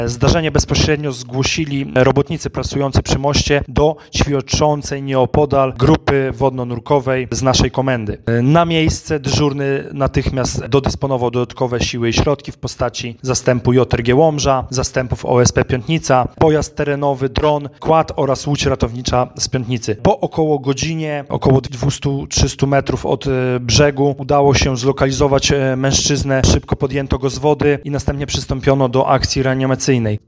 Zdarzenie bezpośrednio zgłosili robotnicy pracujący przy moście do ćwiczącej nieopodal grupy wodno-nurkowej z naszej komendy. Na miejsce dyżurny natychmiast dodysponował dodatkowe siły i środki w postaci zastępu JRG Łomża, zastępów OSP Piątnica, pojazd terenowy, dron, quad oraz łódź ratownicza z Piątnicy. Po około godzinie, około 200-300 metrów od brzegu udało się zlokalizować mężczyznę, szybko podjęto go z wody i następnie przystąpiono do akcji reanimacyjnej.